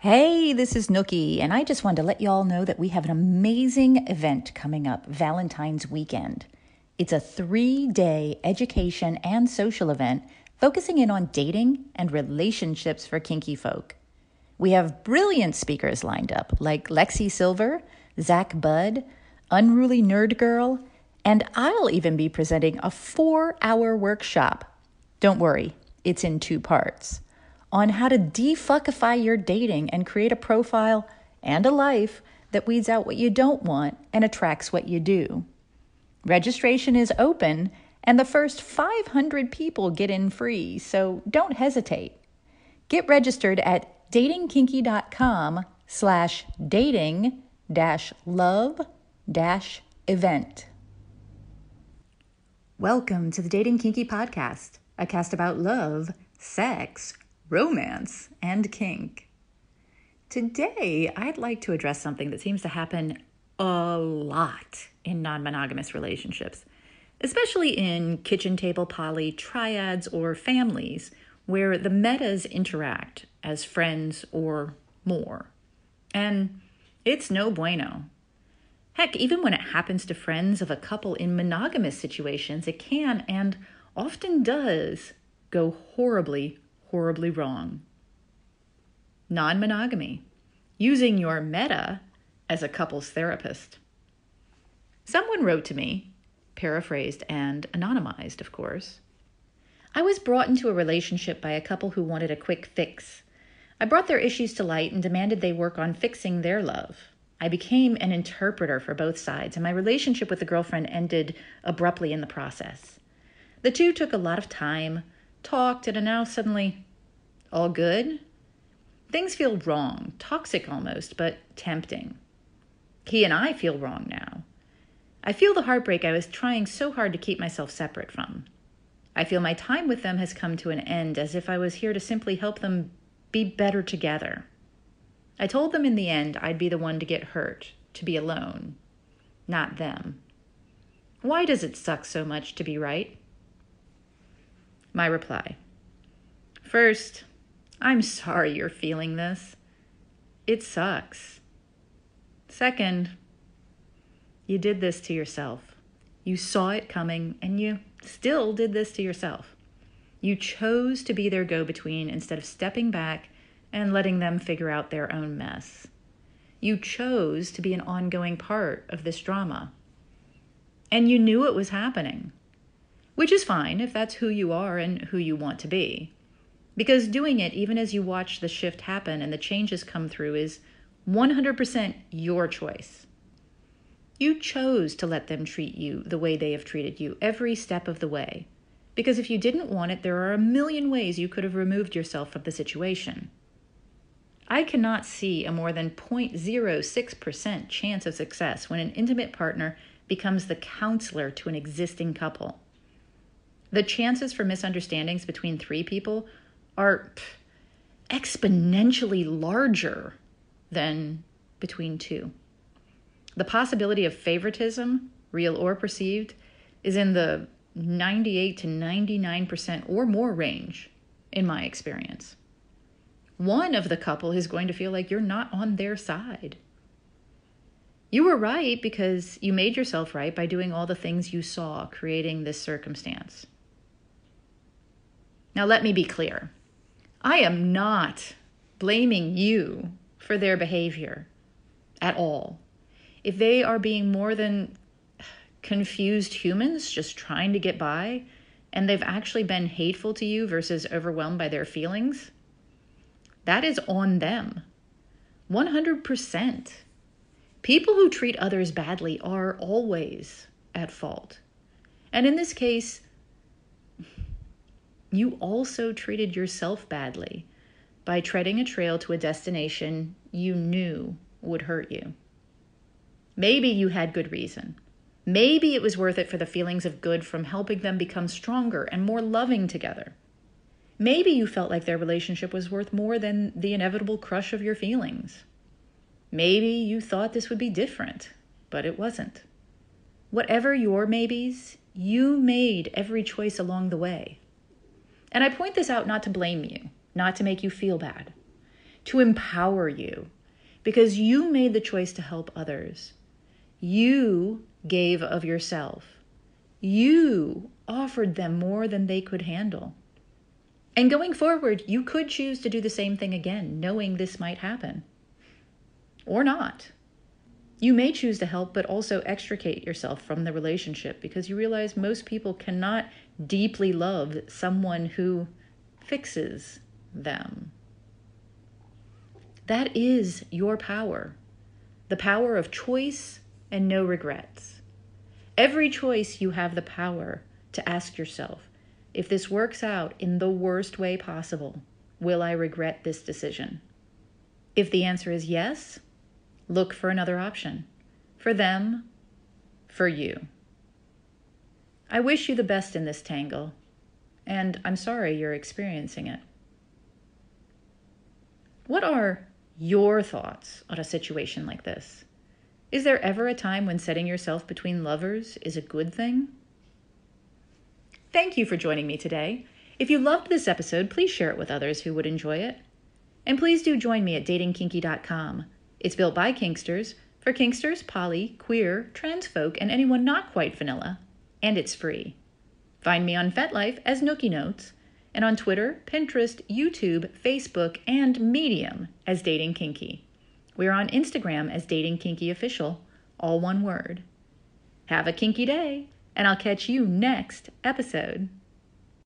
Hey, this is Nookie, and I just wanted to let you all know that we have an amazing event coming up Valentine's weekend. It's a 3-day education and social event focusing in on dating and relationships for kinky folk. We have brilliant speakers lined up like Lexi Silver, Zach Budd, Unruly Nerd Girl, and I'll even be presenting a 4-hour workshop. Don't worry, it's in 2 parts. On how to defuckify your dating and create a profile and a life that weeds out what you don't want and attracts what you do. Registration is open, and the first 500 people get in free, so don't hesitate. Get registered at datingkinky.com/dating-love-event. Welcome to the Dating Kinky Podcast, a cast about love, sex, romance, and kink. Today, I'd like to address something that seems to happen a lot in non-monogamous relationships, especially in kitchen table poly, triads, or families where the metas interact as friends or more. And it's no bueno. Heck, even when it happens to friends of a couple in monogamous situations, it can and often does go horribly wrong. Non-monogamy. Using your meta as a couples therapist. Someone wrote to me, paraphrased and anonymized, of course. I was brought into a relationship by a couple who wanted a quick fix. I brought their issues to light and demanded they work on fixing their love. I became an interpreter for both sides, and my relationship with the girlfriend ended abruptly in the process. The two took a lot of time, talked, and are now suddenly all good. Things feel wrong, toxic almost, but tempting. He and I feel wrong now. I feel the heartbreak I was trying so hard to keep myself separate from. I feel my time with them has come to an end, as if I was here to simply help them be better together. I told them in the end I'd be the one to get hurt, to be alone, not them. Why does it suck so much to be right? My reply. First, I'm sorry you're feeling this. It sucks. Second, you did this to yourself. You saw it coming, and you still did this to yourself. You chose to be their go-between instead of stepping back and letting them figure out their own mess. You chose to be an ongoing part of this drama. And you knew it was happening, which is fine if that's who you are and who you want to be. Because doing it, even as you watch the shift happen and the changes come through, is 100% your choice. You chose to let them treat you the way they have treated you every step of the way. Because if you didn't want it, there are a million ways you could have removed yourself from the situation. I cannot see a more than 0.06% chance of success when an intimate partner becomes the counselor to an existing couple. The chances for misunderstandings between 3 people are exponentially larger than between 2. The possibility of favoritism, real or perceived, is in the 98 to 99% or more range, in my experience. One of the couple is going to feel like you're not on their side. You were right because you made yourself right by doing all the things you saw creating this circumstance. Now let me be clear. I am not blaming you for their behavior at all. If they are being more than confused humans just trying to get by, and they've actually been hateful to you versus overwhelmed by their feelings, that is on them. 100%. People who treat others badly are always at fault. And in this case, you also treated yourself badly by treading a trail to a destination you knew would hurt you. Maybe you had good reason. Maybe it was worth it for the feelings of good from helping them become stronger and more loving together. Maybe you felt like their relationship was worth more than the inevitable crush of your feelings. Maybe you thought this would be different, but it wasn't. Whatever your maybes, you made every choice along the way. And I point this out not to blame you, not to make you feel bad. to empower you, because you made the choice to help others. You gave of yourself. You offered them more than they could handle. And going forward, you could choose to do the same thing again, knowing this might happen. Or not. You may choose to help, but also extricate yourself from the relationship because you realize most people cannot deeply love someone who fixes them. That is your power. The power of choice and no regrets. Every choice you have the power to ask yourself, if this works out in the worst way possible, will I regret this decision? If the answer is yes, look for another option. For them, for you. I wish you the best in this tangle, and I'm sorry you're experiencing it. What are your thoughts on a situation like this? Is there ever a time when setting yourself between lovers is a good thing? Thank you for joining me today. If you loved this episode, please share it with others who would enjoy it. And please do join me at datingkinky.com. It's built by Kinksters, for Kinksters, poly, queer, trans folk, and anyone not quite vanilla. And it's free. Find me on FetLife as Nookie Notes, and on Twitter, Pinterest, YouTube, Facebook, and Medium as Dating Kinky. We're on Instagram as Dating Kinky Official, all one word. Have a kinky day, and I'll catch you next episode.